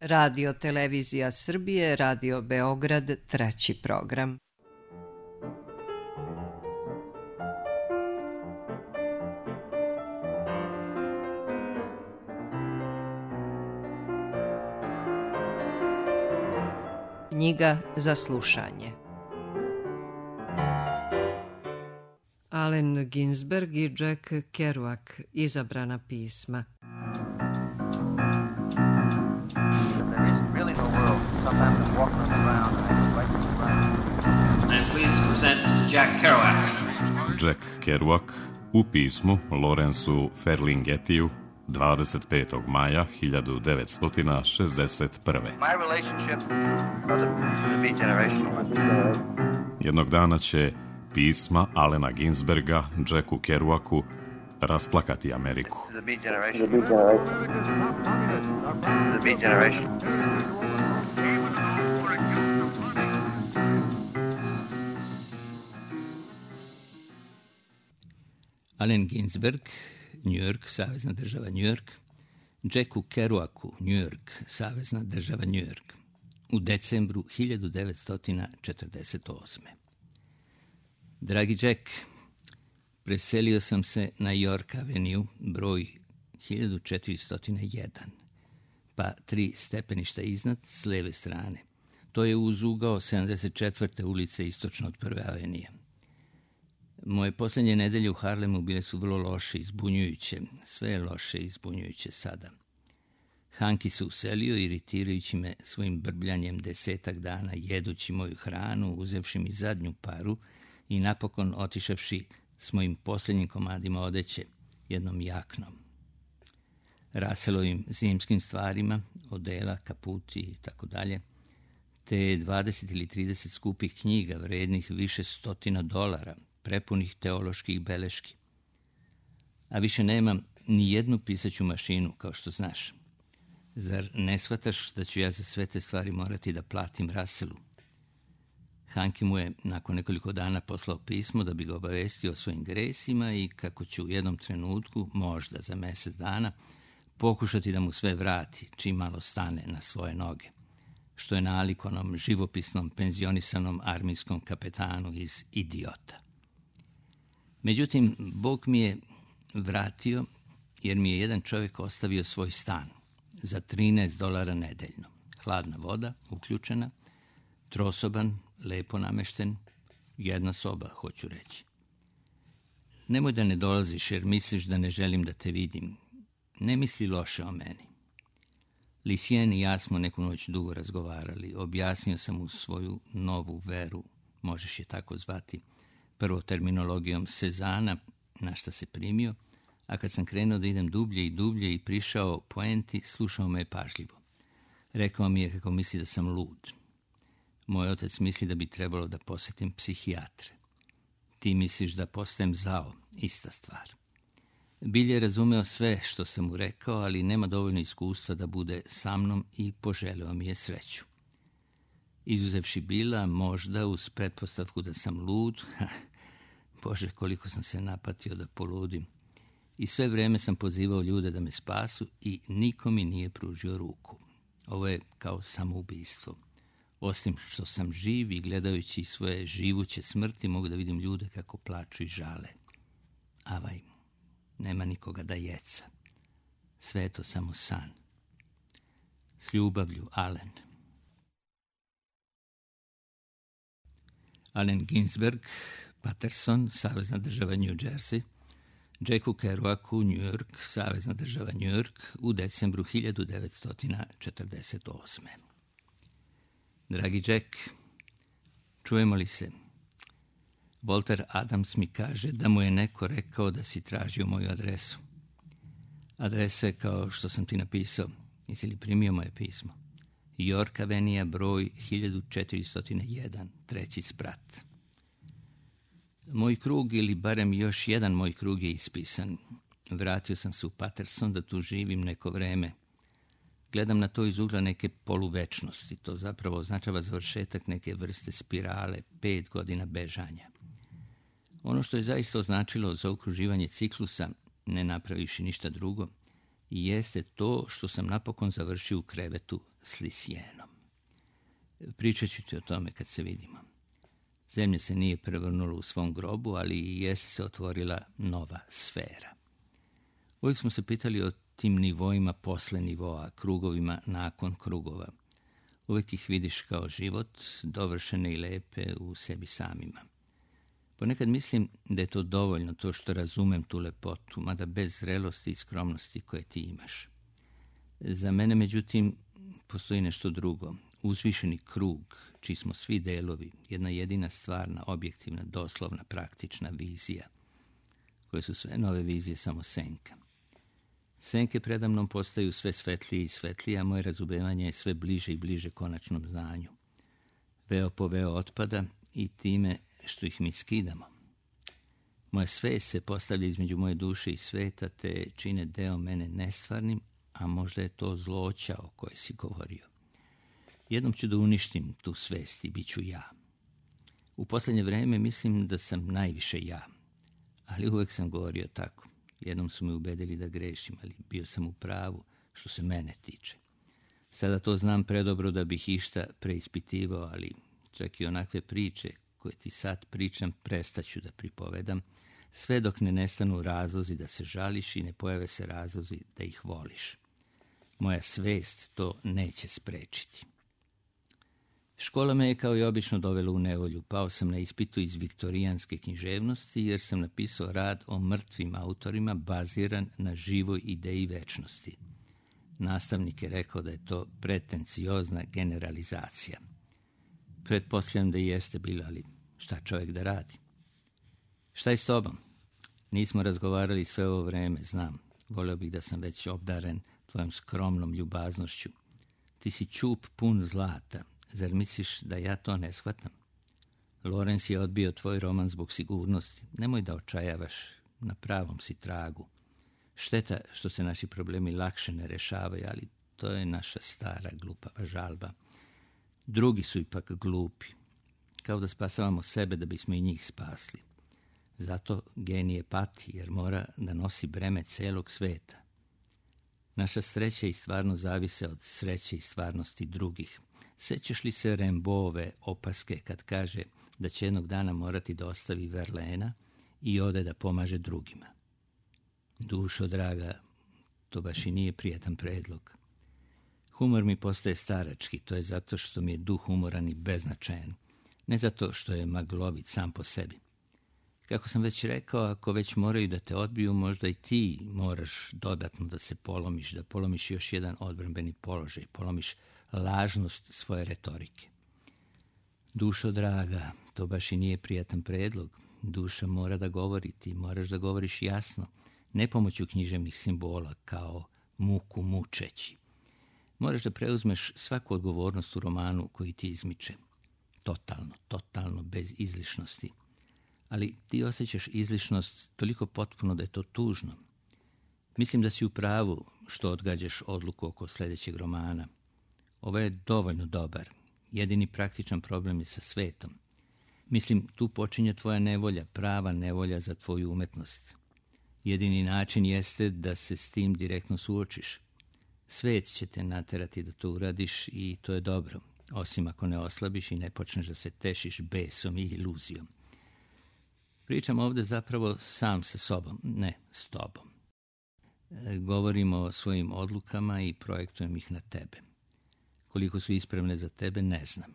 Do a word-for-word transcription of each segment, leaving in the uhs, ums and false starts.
Radio Televizija Srbije, Radio Beograd, treći program. Knjiga za slušanje. Allen Ginsberg i Jack Kerouac, izabrana pisma. Jack Kerouac u pismu Lawrenceu Ferlinghettiju dvadeset petog maja hiljadu devetsto šezdeset prve. Jednog dana će pisma Allena Ginsberga Jacku Kerouacu rasplakati Ameriku. Allen Ginsberg, New York, Savezna država New York, Jacku Kerouacu, New York, Savezna država New York, u decembru hiljadu devetsto četrdeset osme. Dragi Jack, preselio sam se na York Avenue, broj hiljadu četiristo jedan, pa tri stepeništa iznad s leve strane. To je uz ugao sedamdeset četvrte ulice istočno od prve avenije. Moje posljednje nedelje u Harlemu bile su vrlo loše i zbunjujuće. Sve je loše i zbunjujuće sada. Hanki se uselio, iritirajući me svojim brbljanjem desetak dana, jedući moju hranu, uzevši mi zadnju paru i napokon otišavši s mojim posljednjim komadima odeće, jednom jaknom. Raselovim zimskim stvarima, odela, kaputi i tako dalje, te dvadeset ili trideset skupih knjiga vrednih više stotina dolara, prepunih teoloških beleški. A više nemam ni jednu pisaću mašinu, kao što znaš. Zar ne shvataš da ću ja za sve te stvari morati da platim Russellu? Hanki mu je nakon nekoliko dana poslao pismo da bi ga obavestio o svojim gresima i kako će u jednom trenutku, možda za mjesec dana, pokušati da mu sve vrati, čim malo stane na svoje noge, što je nalik onom živopisnom penzionisanom armijskom kapetanu iz Idiota. Međutim, Bog mi je vratio jer mi je jedan čovjek ostavio svoj stan za trinaest dolara nedeljno. Hladna voda, uključena, trosoban, lepo namešten, jedna soba, hoću reći. Nemoj da ne dolaziš jer misliš da ne želim da te vidim. Ne misli loše o meni. Lucien i ja smo neku noć dugo razgovarali. Objasnio sam mu svoju novu veru, možeš je tako zvati, prvo terminologijom Sezana, na šta se primio, a kad sam krenuo da idem dublje i dublje i prišao poenti, slušao me je pažljivo. Rekao mi je kako misli da sam lud. Moj otac misli da bi trebalo da posjetim psihijatre. Ti misliš da postajem zao, ista stvar. Bilje je razumeo sve što sam mu rekao, ali nema dovoljno iskustva da bude sa mnom i poželeo mi je sreću. Izuzevši Bila, možda uz pretpostavku da sam lud, Bože, koliko sam se napatio da poludim. I sve vrijeme sam pozivao ljude da me spasu i niko mi nije pružio ruku. Ovo je kao samoubistvo. Osim što sam živ i gledajući svoje živuće smrti mogu da vidim ljude kako plaču i žale. Avaj, nema nikoga da jeca. Sve je to samo san. S ljubavlju, Allen. Allen Ginsberg, Paterson, Savezna država New Jersey, Jacku Kerouacu, New York, Savezna država New York, u decembru hiljadu devetsto četrdeset osme. Dragi Jack, čujemo li se? Walter Adams mi kaže da mu je neko rekao da si tražio moju adresu. Adresa je kao što sam ti napisao. Jesi li primio moje pismo? York Avenue, broj hiljadu četiristo jedan, treći sprat. Moj krug, ili barem još jedan moj krug je ispisan. Vratio sam se u Paterson da tu živim neko vreme. Gledam na to iz ugla neke poluvečnosti. To zapravo označava završetak neke vrste spirale, pet godina bežanja. Ono što je zaista označilo zaokruživanje ciklusa, ne napravivši ništa drugo, jeste to što sam napokon završio u krevetu s Lisienom. Pričat ću ti o tome kad se vidimo. Zemlja se nije prevrnula u svom grobu, ali i jeste se otvorila nova sfera. Uvijek smo se pitali o tim nivoima posle nivoa, krugovima nakon krugova. Uvijek ih vidiš kao život, dovršene i lepe u sebi samima. Ponekad mislim da je to dovoljno, to što razumem tu lepotu, mada bez zrelosti i skromnosti koje ti imaš. Za mene, međutim, postoji nešto drugo. Uzvišeni krug, čiji smo svi delovi, jedna jedina stvarna, objektivna, doslovna, praktična vizija, koje su sve nove vizije samo senka. Senke predamnom postaju sve svetlije i svetlije, a moje razumevanje je sve bliže i bliže konačnom znanju. Veo po veo otpada i time što ih mi skidamo. Moja svest se postavlja između moje duše i sveta, te čine deo mene nestvarnim, a možda je to zloća o kojoj si govorio. Jednom ću da uništim tu svest i bit ću ja. U posljednje vreme mislim da sam najviše ja, ali uvek sam govorio tako. Jednom su me ubedili da grešim, ali bio sam u pravu što se mene tiče. Sada to znam predobro da bih išta preispitivao, ali čak i onakve priče koje ti sad pričam prestaću da pripovedam, sve dok ne nestanu razlozi da se žališ i ne pojave se razlozi da ih voliš. Moja svest to neće sprečiti. Škola me je kao i obično dovela u nevolju. Pao sam na ispitu iz viktorijanske književnosti jer sam napisao rad o mrtvim autorima baziran na živoj ideji večnosti. Nastavnik je rekao da je to pretenciozna generalizacija. Pretpostavljam da i jeste bilo, ali šta čovjek da radi? Šta je s tobom? Nismo razgovarali sve ovo vreme, znam. Voleo bih da sam već obdaren tvojom skromnom ljubaznošću. Ti si ćup pun zlata. Zar misliš da ja to ne shvatam? Lorenz je odbio tvoj roman zbog sigurnosti. Nemoj da očajavaš, na pravom si tragu. Šteta što se naši problemi lakše ne rešavaju, ali to je naša stara glupava žalba. Drugi su ipak glupi. Kao da spasavamo sebe da bismo i njih spasli. Zato genije pati, jer mora da nosi breme celog sveta. Naša sreća i stvarnost zavise od sreće i stvarnosti drugih. Sećaš li se Rimbaudove opaske kad kaže da će jednog dana morati da ostavi Verlaina i ode da pomaže drugima? Dušo draga, to baš i nije prijatan predlog. Humor mi postaje starački, to je zato što mi je duh umoran i beznačajan, ne zato što je maglovit sam po sebi. Kako sam već rekao, ako već moraju da te odbiju, možda i ti moraš dodatno da se polomiš, da polomiš još jedan odbrambeni položaj, polomiš lažnost svoje retorike. Dušo draga, to baš i nije prijatan predlog. Duša mora da govori, ti moraš da govoriš jasno, ne pomoću književnih simbola kao muku mučeći. Moraš da preuzmeš svaku odgovornost u romanu koji ti izmiče. Totalno, totalno, bez izlišnosti. Ali ti osjećaš izlišnost toliko potpuno da je to tužno. Mislim da si u pravu što odgađaš odluku oko sljedećeg romana. Ovo je dovoljno dobar. Jedini praktičan problem je sa svetom. Mislim, tu počinje tvoja nevolja, prava nevolja za tvoju umetnost. Jedini način jeste da se s tim direktno suočiš. Svet će te naterati da to uradiš i to je dobro, osim ako ne oslabiš i ne počneš da se tešiš besom i iluzijom. Pričam ovdje zapravo sam sa sobom, ne s tobom. Govorimo o svojim odlukama i projektujem ih na tebe. Koliko su ispravne za tebe, ne znam.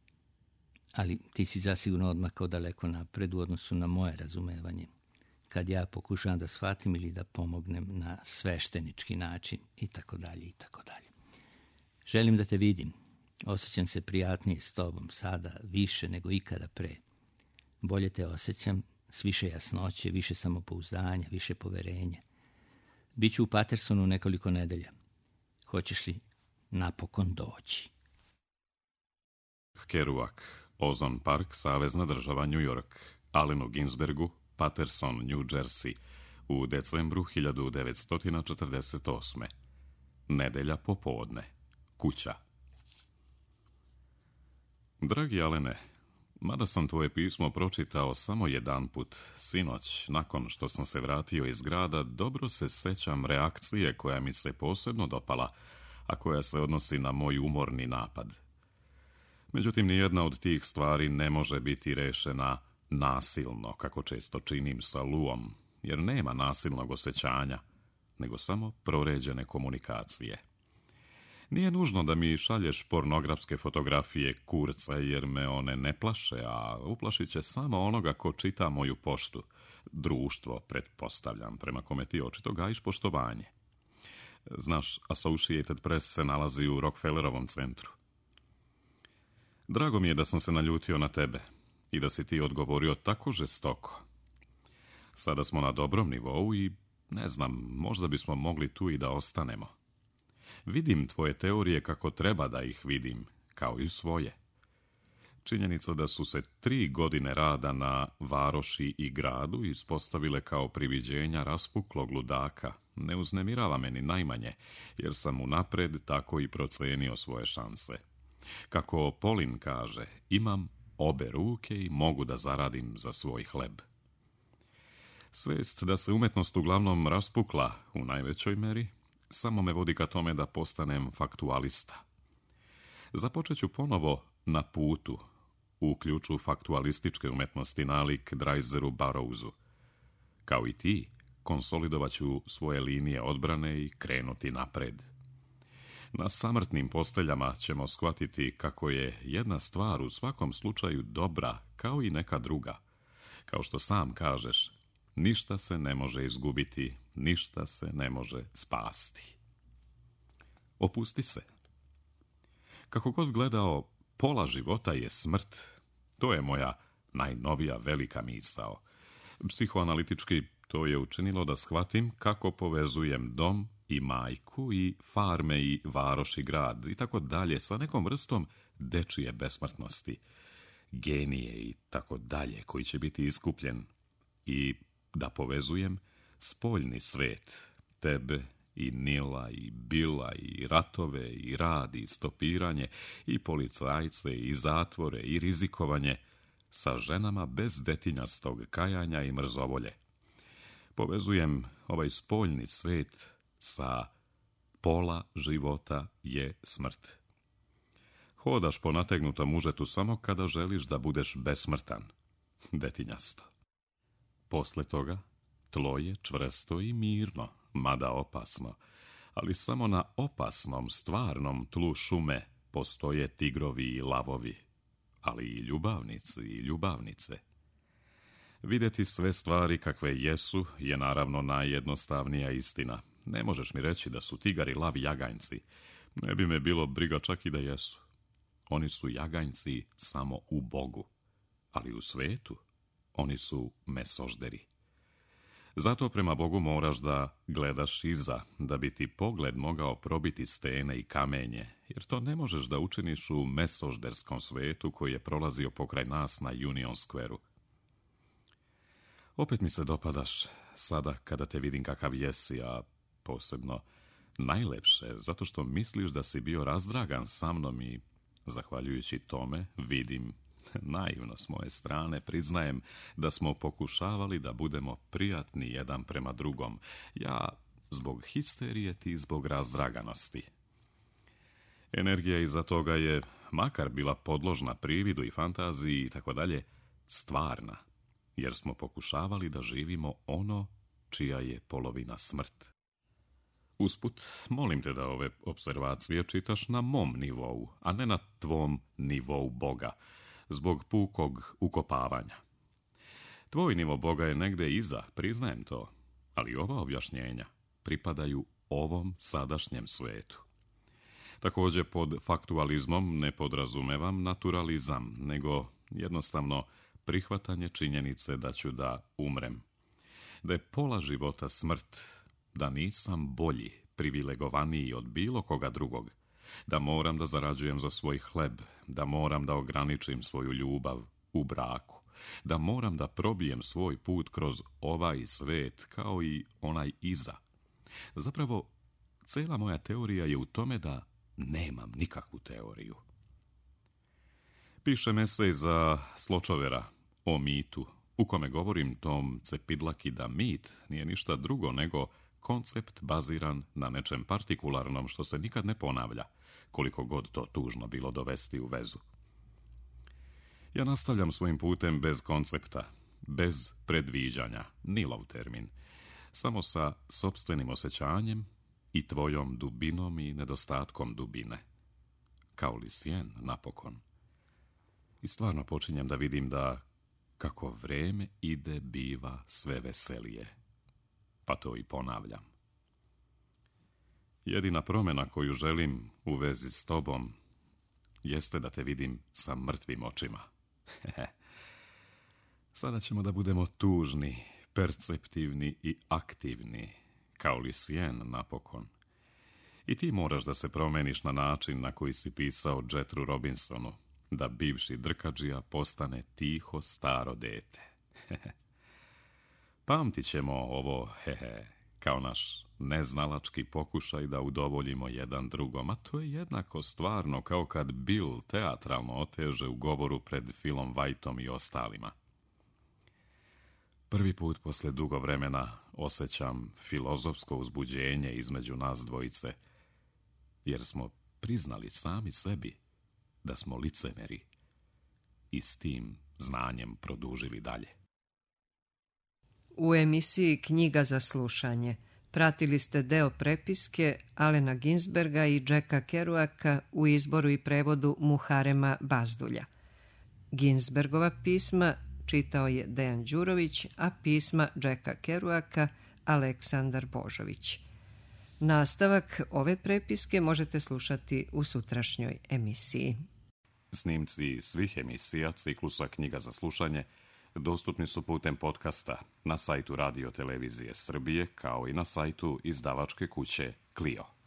Ali ti si zasigurno odmakao daleko napred u odnosu na moje razumevanje. Kad ja pokušavam da shvatim ili da pomognem na sveštenički način i tako dalje i tako dalje. Želim da te vidim. Osjećam se prijatnije s tobom sada, više nego ikada pre. Bolje te osjećam, s više jasnoće, više samopouzdanja, više poverenja. Biću u Patersonu nekoliko nedelja. Hoćeš li napokon doći? Kerouac, Ozone Park, Savezna država New York, Allenu Ginsbergu, Paterson, New Jersey, u decembru hiljadu devetsto četrdeset osme. Nedelja popodne. Kuća. Dragi Alene, Mada sam tvoje pismo pročitao samo jedanput, sinoć, nakon što sam se vratio iz grada, dobro se sećam reakcije koja mi se posebno dopala, a koja se odnosi na moj umorni napad. Međutim, nijedna od tih stvari ne može biti rešena nasilno, kako često činim sa Luom, jer nema nasilnog osjećanja, nego samo proređene komunikacije. Nije nužno da mi šalješ pornografske fotografije kurca, jer me one ne plaše, a uplašit će samo onoga ko čita moju poštu. Društvo, pretpostavljam, prema kome ti očito gajiš poštovanje. Znaš, Associated Press se nalazi u Rockefellerovom centru. Drago mi je da sam se naljutio na tebe i da si ti odgovorio tako žestoko. Sada smo na dobrom nivou i, ne znam, možda bismo mogli tu i da ostanemo. Vidim tvoje teorije kako treba da ih vidim, kao i svoje. Činjenica da su se tri godine rada na varoši i gradu ispostavile kao priviđenja raspuklog ludaka ne uznemirava me ni najmanje, jer sam unapred tako i procenio svoje šanse. Kako Polin kaže, imam obe ruke i mogu da zaradim za svoj hleb. Svest da se umetnost uglavnom raspukla u najvećoj meri samo me vodi ka tome da postanem faktualista. Započet ću ponovo na putu, u ključu faktualističke umetnosti nalik Dreiseru Burroughsu. Kao i ti, konsolidovat ću svoje linije odbrane i krenuti napred. Na samrtnim posteljama ćemo shvatiti kako je jedna stvar u svakom slučaju dobra kao i neka druga. Kao što sam kažeš, ništa se ne može izgubiti, ništa se ne može spasti. Opusti se. Kako god gledao, pola života je smrt. To je moja najnovija velika misao. Psihoanalitički to je učinilo da shvatim kako povezujem dom i majku i farme i varoš i grad i tako dalje sa nekom vrstom dečije besmrtnosti, genije i tako dalje koji će biti iskupljen i da povezujem spoljni svet, tebe i Nila i Bila i ratove i rad i stopiranje i policajce i zatvore i rizikovanje sa ženama bez detinjastog kajanja i mrzovolje. Povezujem ovaj spoljni svet sa pola života je smrt. Hodaš po nategnutom užetu samo kada želiš da budeš besmrtan, detinjasto. Posle toga, tlo je čvrsto i mirno, mada opasno, ali samo na opasnom, stvarnom tlu šume postoje tigrovi i lavovi, ali i ljubavnici i ljubavnice. Videti sve stvari kakve jesu je naravno najjednostavnija istina. Ne možeš mi reći da su tigar i lav jaganjci. Ne bi me bilo briga čak i da jesu. Oni su jaganjci samo u Bogu, ali u svetu oni su mesožderi. Zato prema Bogu moraš da gledaš iza, da bi ti pogled mogao probiti stene i kamenje, jer to ne možeš da učiniš u mesožderskom svetu koji je prolazio pokraj nas na Union Square-u. Opet mi se dopadaš sada kada te vidim kakav jesi, a posebno najlepše, zato što misliš da si bio razdragan sa mnom i, zahvaljujući tome, vidim, naivno s moje strane, priznajem da smo pokušavali da budemo prijatni jedan prema drugom. Ja zbog histerije, ti zbog razdraganosti. Energija iza toga je, makar bila podložna prividu i fantaziji i tako dalje, stvarna, jer smo pokušavali da živimo ono čija je polovina smrt. Usput, molim te da ove observacije čitaš na mom nivou, a ne na tvom nivou Boga, zbog pukog ukopavanja. Tvoj nivo Boga je negde iza, priznajem to, ali ova objašnjenja pripadaju ovom sadašnjem svetu. Također pod faktualizmom ne podrazumevam naturalizam, nego jednostavno prihvatanje činjenice da ću da umrem. Da je pola života smrt, da nisam bolji, privilegovaniji od bilo koga drugog, da moram da zarađujem za svoj hleb, da moram da ograničim svoju ljubav u braku, da moram da probijem svoj put kroz ovaj svet kao i onaj iza. Zapravo, cela moja teorija je u tome da nemam nikakvu teoriju. Pišem esej za Sločovera o mitu, u kome govorim tom cepidlaki da mit nije ništa drugo nego koncept baziran na nečem partikularnom što se nikad ne ponavlja, koliko god to tužno bilo dovesti u vezu. Ja nastavljam svojim putem bez koncepta, bez predviđanja, ni lov termin, samo sa sopstvenim osjećanjem i tvojom dubinom i nedostatkom dubine. Kao li sjen, napokon. I stvarno počinjem da vidim da, kako vreme ide, biva sve veselije. Pa to i ponavljam. Jedina promjena koju želim u vezi s tobom jeste da te vidim sa mrtvim očima. Sada ćemo da budemo tužni, perceptivni i aktivni, kao li sjen napokon. I ti moraš da se promeniš na način na koji si pisao Jetru Robinsonu, da bivši drkadžija postane tiho staro dete. Pamtit ćemo ovo, hehe, kao naš neznalački pokušaj da udovoljimo jedan drugom, a to je jednako stvarno kao kad Bill teatralno oteže u govoru pred Philom Whiteom i ostalima. Prvi put posle dugo vremena osjećam filozofsko uzbuđenje između nas dvojice, jer smo priznali sami sebi da smo licemeri i s tim znanjem produžili dalje. U emisiji Knjiga za slušanje pratili ste deo prepiske Alena Ginsberga i Jacka Kerouaka u izboru i prevodu Muharema Bazdulja. Ginsbergova pisma čitao je Dejan Đurović, a pisma Jacka Kerouaka Aleksandar Božović. Nastavak ove prepiske možete slušati u sutrašnjoj emisiji. Snimci svih emisija ciklusa Knjiga za slušanje dostupni su putem podcasta na sajtu Radio Televizije Srbije, kao i na sajtu izdavačke kuće Clio.